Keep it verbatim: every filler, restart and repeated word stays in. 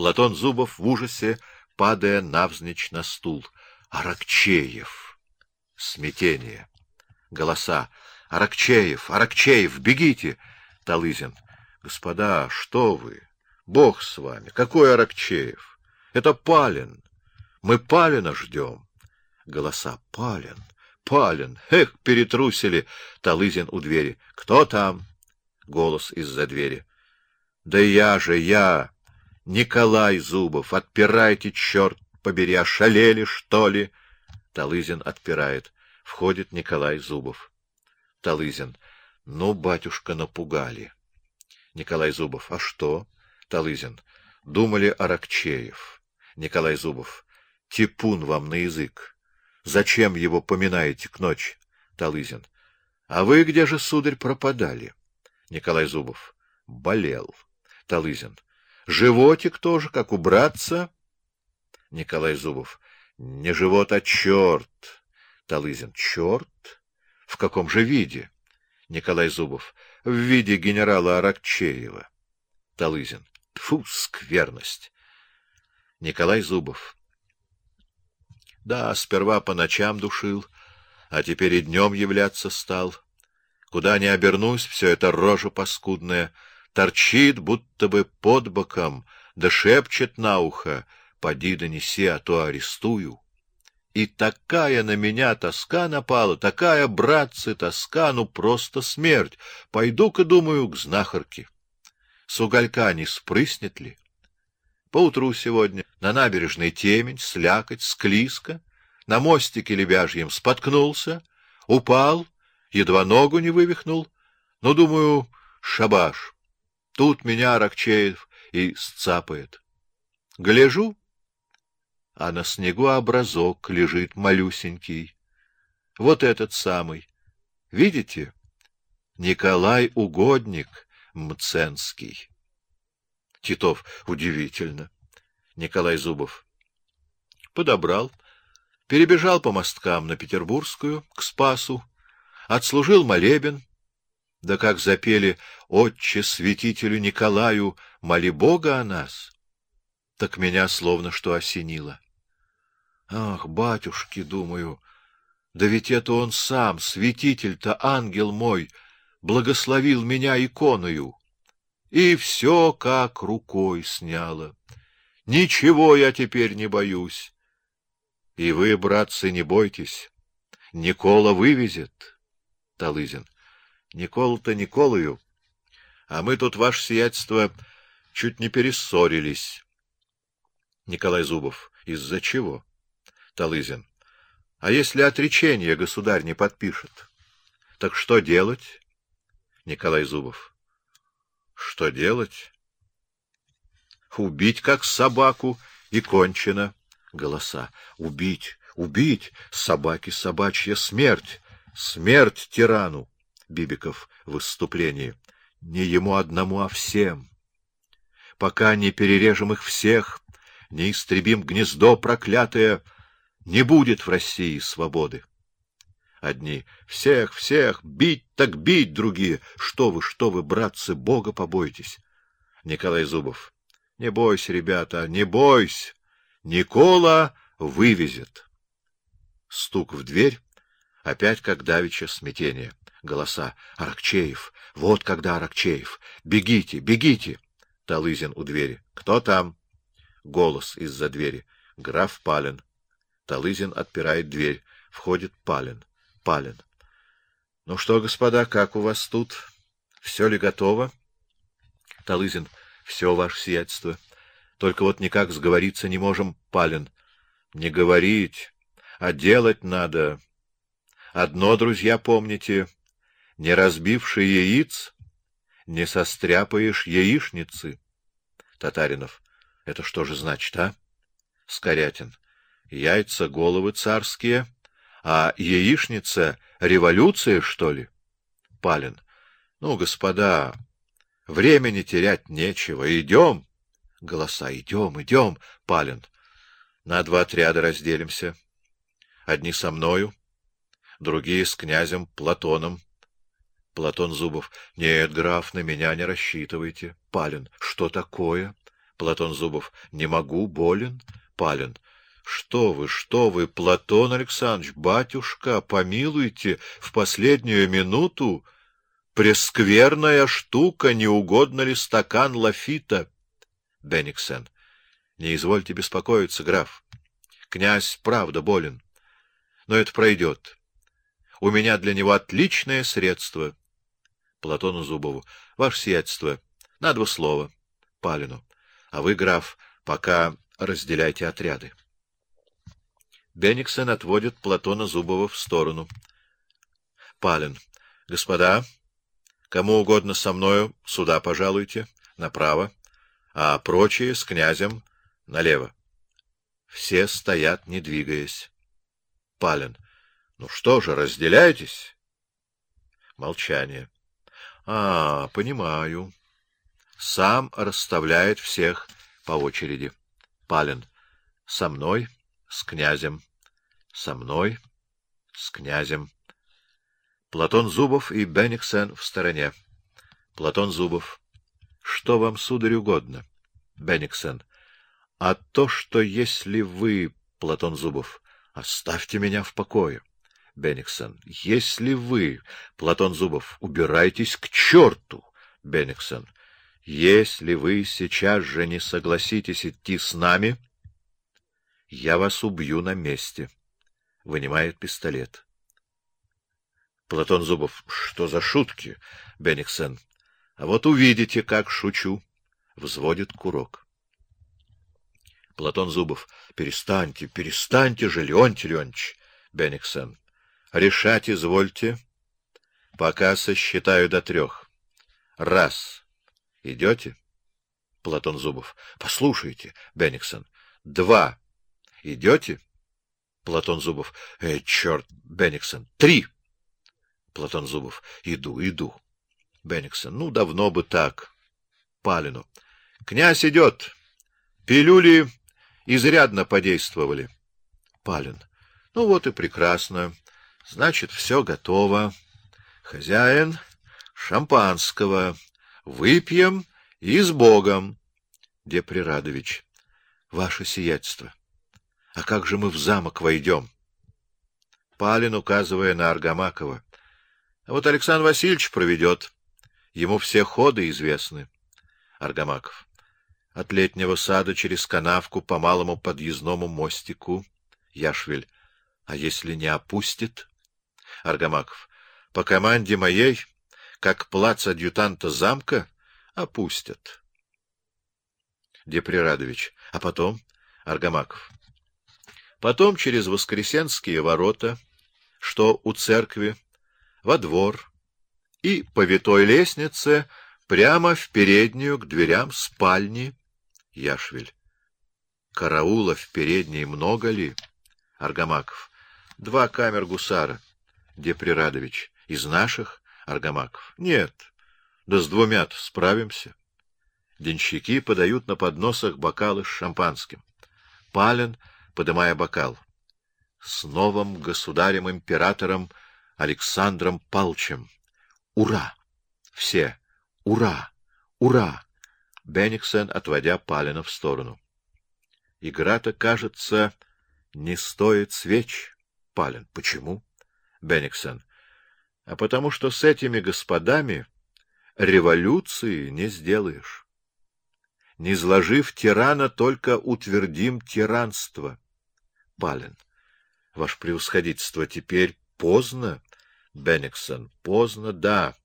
Платон Зубов в ужасе, падая навзничь на стул. Аракчеев! Смятение. Голоса. Аракчеев! Аракчеев! Бегите! Талызин. Господа, что вы? Бог с вами! Какой Аракчеев? Это Палин! Мы Палина ждем! Голоса. Палин! Палин! Эх, перетрусили! Талызин у двери. Кто там? Голос из-за двери. Да я же, я! Николай Зубов! Отпирайте, черт побери! Ошалели, что ли? Талызин отпирает. Входит Николай Зубов. Талызин. Ну, батюшка, напугали. Николай Зубов. А что? Талызин. Думали Аракчеев. Николай Зубов. Типун вам на язык. Зачем его поминаете к ночи? Талызин. А вы где же, сударь, пропадали? Николай Зубов. Болел. Талызин. Животик тоже, как у братца? Николай Зубов. Не живот, а черт. Талызин. Черт? В каком же виде? Николай Зубов. В виде генерала Аракчеева. Талызин. Тьфу, скверность. Николай Зубов. Да, сперва по ночам душил, а теперь и днем являться стал. Куда ни обернусь, все это рожа паскудная, торчит, будто бы под боком, да шепчет на ухо: поди донеси, а то арестую. И такая на меня тоска напала, такая, братцы, тоска, ну просто смерть. Пойду-ка, думаю, к знахарке. С уголька не спрыснет ли? Поутру сегодня на набережной темень, слякоть, склизко, на мостике лебяжьем споткнулся, упал, едва ногу не вывихнул. Ну, думаю, шабаш. Тут меня Аракчеев и сцапает. Гляжу, а на снегу образок лежит малюсенький. Вот этот самый. Видите? Николай Угодник Мценский. Титов. Удивительно. Николай Зубов. Подобрал, перебежал по мосткам на Петербургскую, к Спасу, отслужил молебен, да как запели: «Отче святителю Николаю, моли Бога о нас», так меня словно что осенило. Ах, батюшки, думаю, да ведь это он сам, святитель-то, ангел мой, благословил меня иконою. И все как рукой сняло. Ничего я теперь не боюсь. И вы, братцы, не бойтесь. Никола вывезет. Талызин. Никола-то Николою. А мы тут, ваше сиятельство, чуть не перессорились. Николай Зубов. Из-за чего? Талызин. А если отречение государь не подпишет? Так что делать? Николай Зубов. Что делать? Убить, как собаку, и кончено. Голоса. Убить, убить, собаки собачья смерть, смерть тирану. Бибиков в выступлении. Не ему одному, а всем. Пока не перережем их всех, не истребим гнездо проклятое, не будет в России свободы. Одни: всех, всех, бить так бить, другие: что вы, что вы, братцы, Бога побойтесь. Николай Зубов. Не бойся, ребята, не бойся. Никола вывезет. Стук в дверь, опять как давеча смятение. Голоса. Аракчеев. Вот когда Аракчеев. Бегите, бегите. Талызин у двери. Кто там? Голос из-за двери. Граф Палин. Талызин отпирает дверь. Входит Палин. Палин. Ну что, господа, как у вас тут? Все ли готово? Талызин. Все, ваше сиятельство. Только вот никак сговориться не можем. Палин. Не говорить, а делать надо. Одно, друзья, помните: не разбивши яиц, не состряпаешь яичницы. Татаринов. Это что же значит, а? Скорятин. Яйца — головы царские, а яичница — революция, что ли? Палин. Ну, господа, времени терять нечего. Идем. Голоса. Идем, идем. Палин. На два отряда разделимся. Одни со мною, другие с князем Платоном. Платон Зубов. Нет, граф, на меня не рассчитывайте. Палин. Что такое? Платон Зубов. Не могу, болен. Палин. Что вы, что вы, Платон Александрович, батюшка, помилуйте, в последнюю минуту. Прескверная штука, не угодно ли стакан лафита? Бенниксен. Не извольте беспокоиться, граф. Князь правда болен, но это пройдет. У меня для него отличное средство. Платону Зубову. Ваше сиятельство, на два слова. Палину. А вы, граф, пока разделяйте отряды. Бенниксен отводит Платона Зубова в сторону. Палин. Господа, кому угодно со мною сюда пожалуйте, направо, а прочие с князем налево. Все стоят, не двигаясь. Палин. Ну что же, разделяйтесь? Молчание. А, понимаю. Сам расставляет всех по очереди. Палин. Со мной, с князем. Со мной, с князем. Платон Зубов и Бенниксен в стороне. Платон Зубов. Что вам, сударь, угодно? Бенниксен. А то, что если вы, Платон Зубов, оставьте меня в покое. Бенниксен. Если вы, Платон Зубов, убирайтесь к черту. Бенниксен. Если вы сейчас же не согласитесь идти с нами, я вас убью на месте. Вынимает пистолет. Платон Зубов. Что за шутки? Бенниксен. А вот увидите, как шучу. Взводит курок. Платон Зубов. Перестаньте, перестаньте же, Леонтий Леонтьевич. Бенниксен. Решать извольте, пока сосчитаю до трех. Раз. Идете? Платон Зубов. Послушайте. Бенниксен. Два. Идете? Платон Зубов. Э, черт, Бенниксен. Три. Платон Зубов. Иду, иду. Бенниксен. Ну, давно бы так. Палину. Князь идет. Пилюли изрядно подействовали. Палин. Ну вот и прекрасно. Значит, все готово. Хозяин, шампанского. Выпьем и с Богом. Деприрадович. Ваше сиятельство. А как же мы в замок войдем? Палин, указывая на Аргамакова. А вот Александр Васильевич проведет. Ему все ходы известны. Аргамаков. От летнего сада через канавку по малому подъездному мостику. Яшвиль. А если не опустит? Аргамаков. По команде моей, как плац-адъютанта замка, опустят. Деприрадович. А потом? Аргамаков. Потом через Воскресенские ворота, что у церкви, во двор и по витой лестнице прямо в переднюю к дверям спальни. Яшвиль. Караула в передней много ли? Аргамаков. Два камер-гусара. Деприрадович. Из наших? Аргамаков. Нет. Да с двумя-то справимся. Денщики подают на подносах бокалы с шампанским. Палин, подымая бокал. С новым государем-императором Александром Палчем. Ура! Все. Ура! Ура! Бенниксен, отводя Палина в сторону. Игра-то, кажется, не стоит свеч. Палин. Почему? Бенниксен. А потому что с этими господами революции не сделаешь. Не сложив тирана, только утвердим тиранство. Палин. Ваше превосходительство, теперь поздно. Бенниксен. Поздно, да.